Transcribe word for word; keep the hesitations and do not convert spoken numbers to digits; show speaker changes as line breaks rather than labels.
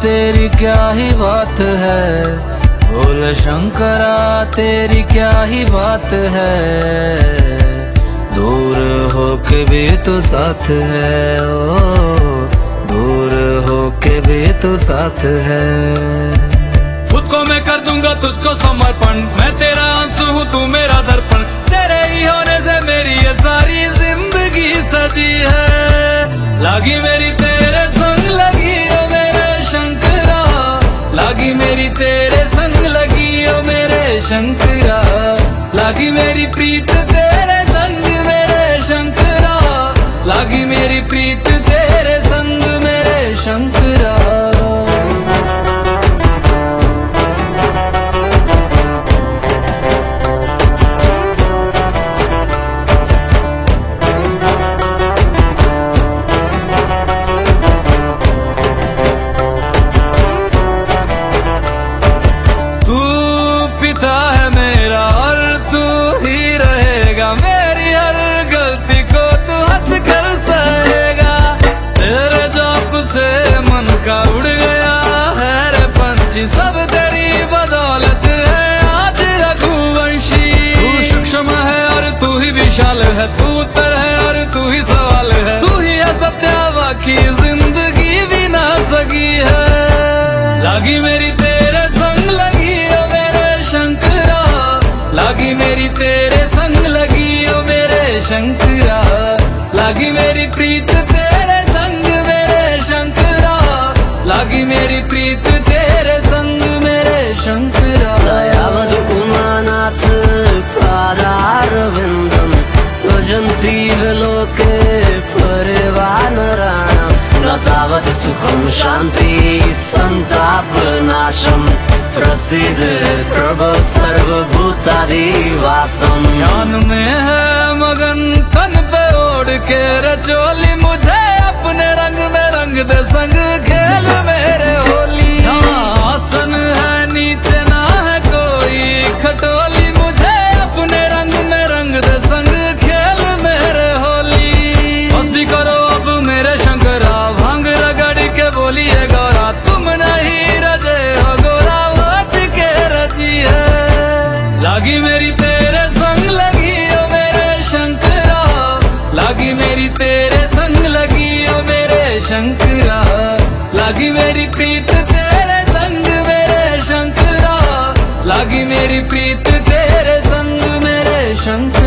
तेरी क्या ही बात है, भोले शंकरा तेरी क्या ही बात है। दूर होके भी तू साथ है, ओ दूर होके भी तू साथ है।
खुद को मैं कर दूंगा तुझको समर्पण, मैं तेरा आंसू हूँ तू मेरा दर्पण। तेरे ही होने से मेरी ये सारी जिंदगी सजी है। लागी मेरी तेरे संग लगी ओ मेरे शंकरा, लागी मेरी तेरे संग लगी ओ मेरे शंकरा। लागी मेरी प्रीत तेरे संग मेरे शंकरा, लागी मेरी प्रीत तेरे संग मेरे शंकरा। है मेरा और तू ही रहेगा, मेरी हर गलती को तू हंस कर सहेगा। तेरे जाप से मन का उड़ गया है रे पंछी, सब तेरी बदौलत है आज रघुवंशी। तू सूक्ष्म है और तू ही विशाल है, तू उत्तर है और तू ही सवाल है। तू ही है सत्य बाकी जिंदगी भी ना सकी है। लागी मेरी तेरे संग लगी ओ मेरे शंकरा, लागी मेरी तेरे संग लगी ओ मेरे शंकरा। लागी मेरी प्रीत तेरे संग मेरे शंकरा, लागी मेरी प्रीत तेरे संग मेरे शंकरा।
यावद् उमानाथ पादारविन्दं भजन्ति लोके परिवानराणाम्, न तावत् सुखं शान्ति संतापनाशम्। प्रसिद्ध प्रभु सर्वभूतादिवासम।
ध्यान में है मगन तन पे ओढ़ के रचोली, मुझे अपने रंग में रंग दे संग खेल मेरे होली। आसन है नीचे ना है कोई खटोली, मुझे अपने रंग में रंग दे संग खेल मेरे होली। बस भी करो अब मेरे शंकरा, भांग रगड़ के बोलिए गौरा, तुम नहीं रजे हो गोरा है। लागी मेरी तेरे संग लगी ओ मेरे शंकरा, लागी मेरी तेरे संग लगी ओ मेरे शंकरा। लागी मेरी प्रीत तेरे संग मेरे शंकरा, लागी मेरी प्रीत तेरे संग मेरे शंकरा।